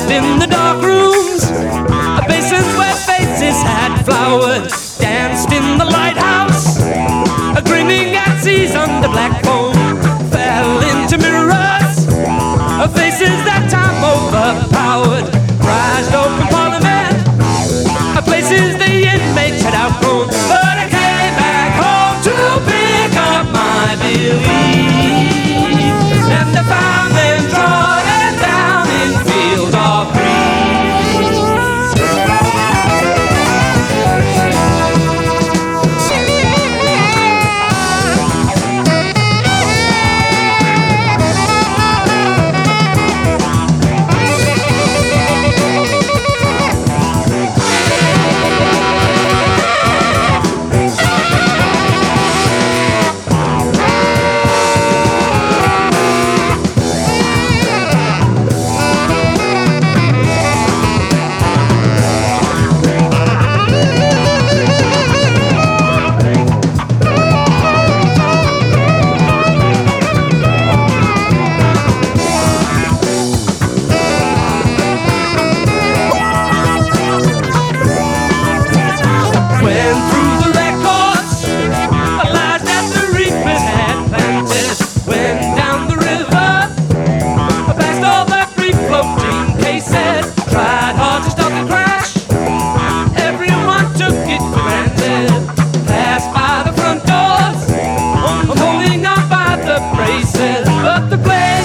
danced in the dark rooms, basins where faces had flowered, danced in the lighthouse, grinning at seas under black foam, fell into mirrors, faces that time overpowered, prized open parliament, places the inmates had outgrown. But I came back home to pick up my belief, and I found them trodden down in fields of green. But the place